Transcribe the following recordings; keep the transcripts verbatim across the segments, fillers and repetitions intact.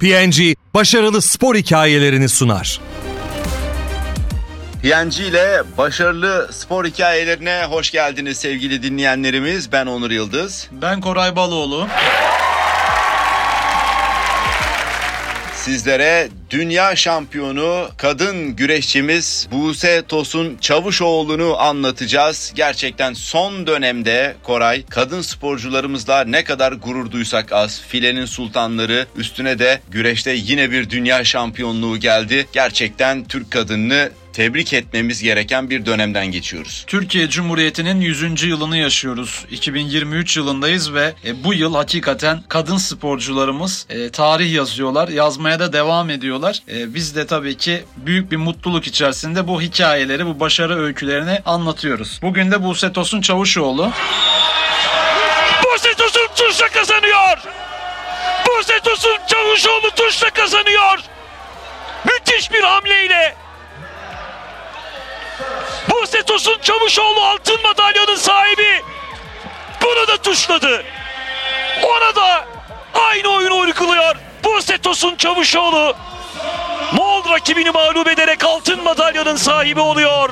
P N G başarılı spor hikayelerini sunar. P N G ile başarılı spor hikayelerine hoş geldiniz sevgili dinleyenlerimiz. Ben Onur Yıldız. Ben Koray Baloğlu. Sizlere dünya şampiyonu kadın güreşçimiz Buse Tosun Çavuşoğlu'nu anlatacağız. Gerçekten son dönemde Koray, kadın sporcularımızla ne kadar gurur duysak az. Filenin sultanları, üstüne de güreşte yine bir dünya şampiyonluğu geldi. Gerçekten Türk kadınını tebrik etmemiz gereken bir dönemden geçiyoruz. Türkiye Cumhuriyeti'nin yüzüncü yılını yaşıyoruz. iki bin yirmi üç yılındayız ve e, bu yıl hakikaten kadın sporcularımız e, tarih yazıyorlar. Yazmaya da devam ediyorlar. E, biz de tabii ki büyük bir mutluluk içerisinde bu hikayeleri, bu başarı öykülerini anlatıyoruz. Bugün de Buse Tosun Çavuşoğlu. Buse Tosun tuşla kazanıyor. Buse Tosun Çavuşoğlu tuşla kazanıyor. Müthiş bir hamleyle. Buse Tosun Çavuşoğlu altın madalyonun sahibi. Bunu da tuşladı. Ona da aynı oyunu uyguluyor. Buse Tosun Çavuşoğlu Moğol rakibini mağlup ederek altın madalyonun sahibi oluyor.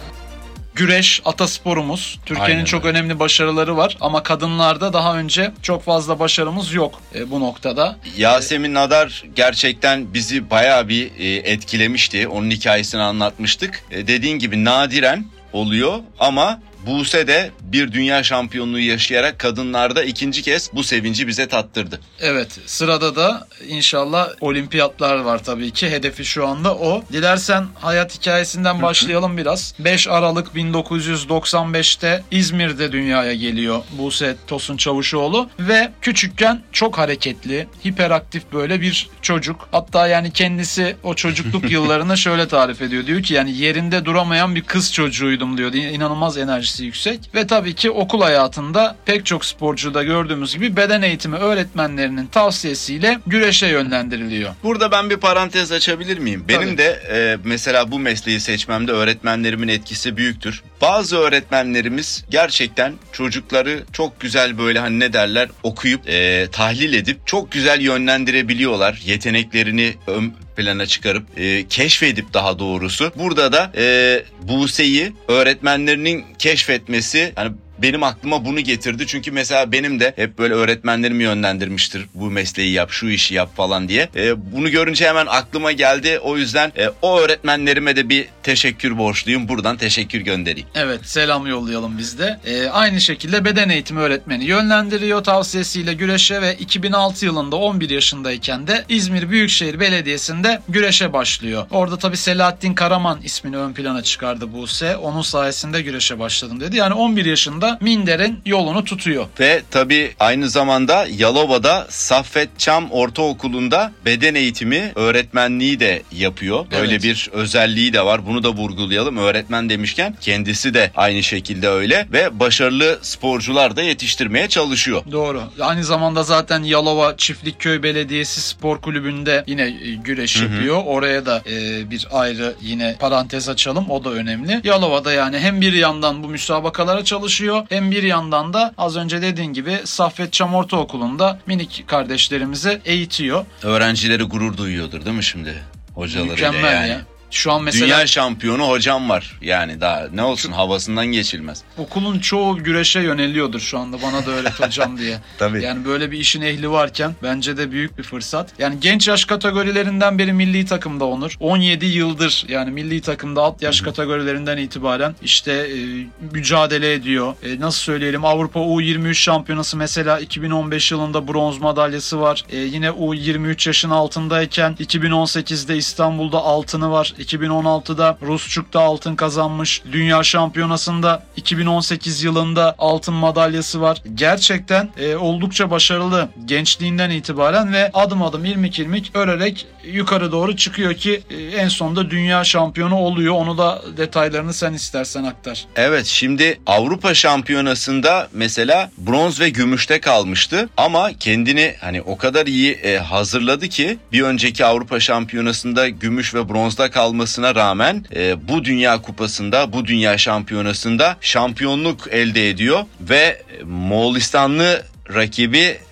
Güreş atasporumuz. Türkiye'nin Aynen çok öyle. önemli başarıları var ama kadınlarda daha önce çok fazla başarımız yok e, bu noktada. Yasemin Nadar gerçekten bizi bayağı bir e, etkilemişti. Onun hikayesini anlatmıştık. E, dediğin gibi nadiren oluyor ama Buse de bir dünya şampiyonluğu yaşayarak kadınlarda ikinci kez bu sevinci bize tattırdı. Evet, sırada da inşallah olimpiyatlar var tabii ki. Hedefi şu anda o. Dilersen hayat hikayesinden başlayalım biraz. beş Aralık bin dokuz yüz doksan beşte İzmir'de dünyaya geliyor Buse Tosun Çavuşoğlu ve küçükken çok hareketli, hiperaktif böyle bir çocuk. Hatta yani kendisi o çocukluk yıllarını şöyle tarif ediyor. Diyor ki yani yerinde duramayan bir kız çocuğuydum diyor. İnanılmaz enerjisi yüksek ve tabii ki okul hayatında pek çok sporcuda gördüğümüz gibi beden eğitimi öğretmenlerinin tavsiyesiyle güreşe yönlendiriliyor. Burada ben bir parantez açabilir miyim? Benim Tabii. de e, mesela bu mesleği seçmemde öğretmenlerimin etkisi büyüktür. Bazı öğretmenlerimiz gerçekten çocukları çok güzel böyle hani ne derler okuyup e, tahlil edip çok güzel yönlendirebiliyorlar. Yeteneklerini ön plana çıkarıp e, keşfedip daha doğrusu. Burada da e, Buse'yi öğretmenlerinin keşfetmesi hani benim aklıma bunu getirdi. Çünkü mesela benim de hep böyle öğretmenlerim yönlendirmiştir. Bu mesleği yap, şu işi yap falan diye. E, bunu görünce hemen aklıma geldi. O yüzden e, o öğretmenlerime de bir teşekkür borçluyum. Buradan teşekkür göndereyim. Evet, selam yollayalım biz de. Ee, aynı şekilde beden eğitimi öğretmeni yönlendiriyor tavsiyesiyle güreşe ve iki bin altı yılında on bir yaşındayken de İzmir Büyükşehir Belediyesi'nde güreşe başlıyor. Orada tabii Selahattin Karaman ismini ön plana çıkardı Buse. Onun sayesinde güreşe başladım dedi. Yani on bir yaşında minderin yolunu tutuyor. Ve tabii aynı zamanda Yalova'da Saffet Çam Ortaokulu'nda beden eğitimi öğretmenliği de yapıyor. Böyle Evet. bir özelliği de var. Bunu da vurgulayalım. Öğretmen demişken kendisi de aynı şekilde öyle ve başarılı sporcular da yetiştirmeye çalışıyor. Doğru. Aynı zamanda zaten Yalova Çiftlikköy Belediyesi Spor Kulübü'nde yine güreş Hı hı. yapıyor. Oraya da e, bir ayrı yine parantez açalım. O da önemli. Yalova'da yani hem bir yandan bu müsabakalara çalışıyor hem bir yandan da az önce dediğin gibi Saffet Çam Ortaokulu'nda minik kardeşlerimizi eğitiyor. Öğrencileri gurur duyuyordur değil mi şimdi hocalarıyla? Mükemmel yani. ya. Şu an mesela Dünya şampiyonu hocam var. Yani daha ne olsun havasından geçilmez. okulun çoğu güreşe yöneliyordur şu anda, bana da öğret hocam diye. Tabii. Yani böyle bir işin ehli varken bence de büyük bir fırsat. Yani genç yaş kategorilerinden beri milli takımda Onur. on yedi yıldır yani milli takımda alt yaş Hı hı. kategorilerinden itibaren işte e, mücadele ediyor. E, nasıl söyleyelim, Avrupa U yirmi üç şampiyonası mesela iki bin on beş yılında bronz madalyası var. E, yine U yirmi üç yaşın altındayken iki bin on sekizde İstanbul'da altını var. iki bin on altıda Rusçuk'ta altın kazanmış. Dünya şampiyonasında iki bin on sekiz yılında altın madalyası var. Gerçekten e, oldukça başarılı gençliğinden itibaren ve adım adım ilmik ilmik örerek yukarı doğru çıkıyor ki e, en sonunda dünya şampiyonu oluyor. Onu da detaylarını sen istersen aktar. Evet, şimdi Avrupa Şampiyonası'nda mesela bronz ve gümüşte kalmıştı ama kendini hani o kadar iyi e, hazırladı ki bir önceki Avrupa Şampiyonası'nda gümüş ve bronzda kalmasına rağmen e, bu Dünya Kupası'nda, bu Dünya Şampiyonası'nda şampiyonluk elde ediyor ve Moğolistanlı rakibi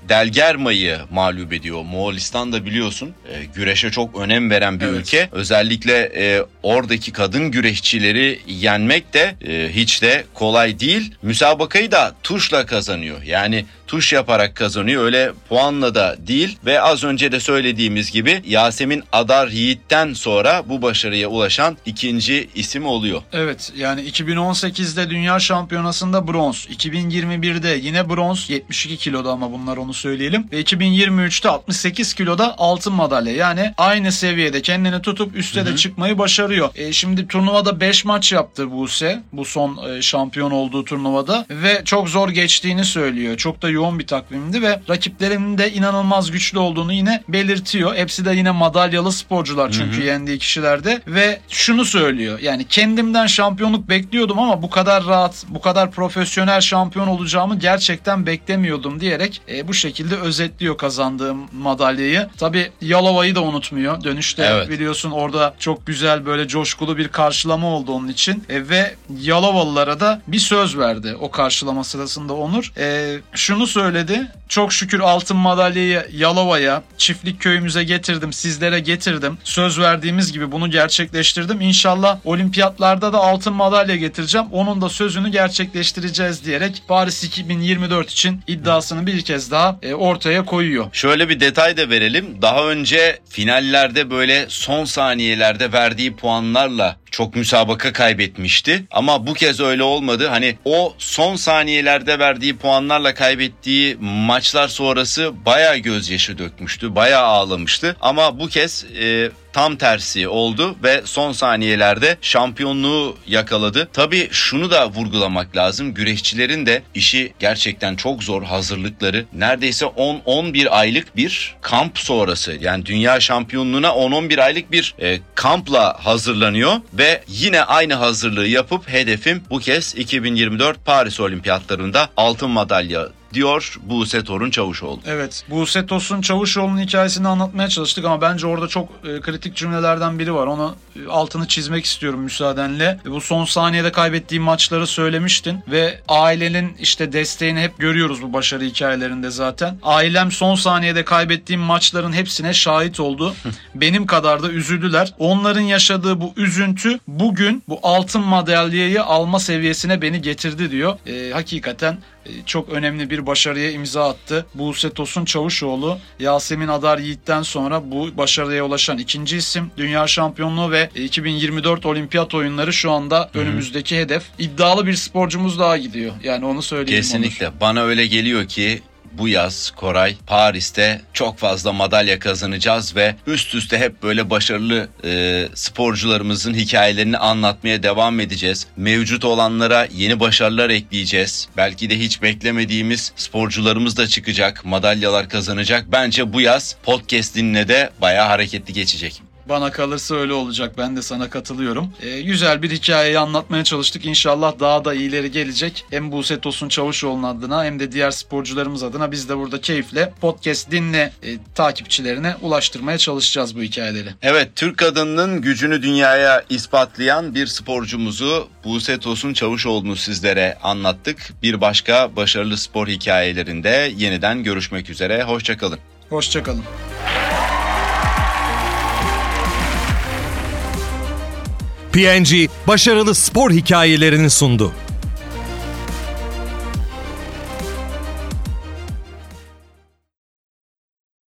Delgerma'yı mağlup ediyor. Moğolistan da biliyorsun e, güreşe çok önem veren bir Evet. ülke. Özellikle e, oradaki kadın güreşçileri yenmek de e, hiç de kolay değil. Müsabakayı da tuşla kazanıyor. Yani tuş yaparak kazanıyor. Öyle puanla da değil ve az önce de söylediğimiz gibi Yasemin Adar Yiğit'ten sonra bu başarıya ulaşan ikinci isim oluyor. Evet, yani iki bin on sekizde Dünya Şampiyonası'nda bronz, iki bin yirmi birde yine bronz, yetmiş iki kiloda ama bunlar onu söyleyelim, ve iki bin yirmi üçte altmış sekiz kiloda altın madalya. Yani aynı seviyede kendini tutup üste Hı-hı. de çıkmayı başarıyor. E, şimdi turnuvada beş maç yaptı Buse, bu son e, şampiyon olduğu turnuvada ve çok zor geçtiğini söylüyor. Çok da yoğun bir takvimdi ve rakiplerinin de inanılmaz güçlü olduğunu yine belirtiyor. Hepsi de yine madalyalı sporcular çünkü Hı-hı. yendiği kişilerde ve şunu söylüyor. Yani kendimden şampiyonluk bekliyordum ama bu kadar rahat, bu kadar profesyonel şampiyon olacağımı gerçekten beklemiyordum diyerek e, bu şekilde özetliyor kazandığım madalyayı. Tabii Yalova'yı da unutmuyor. Dönüşte evet. biliyorsun orada çok güzel böyle coşkulu bir karşılama oldu onun için e, ve Yalovalılara da bir söz verdi o karşılama sırasında Onur. E, şunu söyledi. Çok şükür altın madalyayı Yalova'ya, çiftlik köyümüze getirdim, sizlere getirdim. Söz verdiğimiz gibi bunu gerçekleştirdim. İnşallah olimpiyatlarda da altın madalya getireceğim. Onun da sözünü gerçekleştireceğiz diyerek Paris iki bin yirmi dört için iddiasını bir kez daha e, ortaya koyuyor. Şöyle bir detay da verelim. Daha önce finallerde böyle son saniyelerde verdiği puanlarla çok müsabaka kaybetmişti. Ama bu kez öyle olmadı. Hani o son saniyelerde verdiği puanlarla kaybettiği maçlar sonrası bayağı gözyaşı dökmüştü. Bayağı ağlamıştı. Ama bu kez e, tam tersi oldu ve son saniyelerde şampiyonluğu yakaladı. Tabii şunu da vurgulamak lazım. Güreşçilerin de işi gerçekten çok zor, hazırlıkları. Neredeyse on on bir aylık bir kamp sonrası. Yani dünya şampiyonluğuna on on bir aylık bir e, kampla hazırlanıyor ve yine aynı hazırlığı yapıp hedefim bu kez iki bin yirmi dört Paris Olimpiyatlarında altın madalya diyor Buse Torun Çavuşoğlu. Evet, Buse Tosun Çavuşoğlu'nun hikayesini anlatmaya çalıştık ama bence orada çok e, kritik cümlelerden biri var. Onu e, altını çizmek istiyorum müsaadenle. E, bu son saniyede kaybettiği maçları söylemiştin ve ailenin işte desteğini hep görüyoruz bu başarı hikayelerinde zaten. Ailem son saniyede kaybettiğim maçların hepsine şahit oldu. Benim kadar da üzüldüler. Onların yaşadığı bu üzüntü bugün bu altın madalyayı alma seviyesine beni getirdi diyor. E, hakikaten çok önemli bir başarıya imza attı. Buse Tosun Çavuşoğlu, Yasemin Adar Yiğit'ten sonra bu başarıya ulaşan ikinci isim. Dünya şampiyonluğu ve iki bin yirmi dört olimpiyat oyunları şu anda Hı-hı. önümüzdeki hedef. İddialı bir sporcumuz daha gidiyor. Yani onu söyleyeyim. Kesinlikle. Onur. Bana öyle geliyor ki bu yaz Koray Paris'te çok fazla madalya kazanacağız ve üst üste hep böyle başarılı e, sporcularımızın hikayelerini anlatmaya devam edeceğiz. Mevcut olanlara yeni başarılar ekleyeceğiz. Belki de hiç beklemediğimiz sporcularımız da çıkacak, madalyalar kazanacak. Bence bu yaz podcast dinle de bayağı hareketli geçecek. Bana kalırsa öyle olacak. Ben de sana katılıyorum. Ee, güzel bir hikayeyi anlatmaya çalıştık. İnşallah daha da iyileri gelecek. Hem Buse Tosun Çavuşoğlu'nun adına hem de diğer sporcularımız adına biz de burada keyifle podcast dinle e, takipçilerine ulaştırmaya çalışacağız bu hikayeleri. Evet, Türk kadınının gücünü dünyaya ispatlayan bir sporcumuzu Buse Tosun Çavuşoğlu'nu sizlere anlattık. Bir başka başarılı spor hikayelerinde yeniden görüşmek üzere. Hoşçakalın. Hoşçakalın. P and G başarılı spor hikayelerini sundu.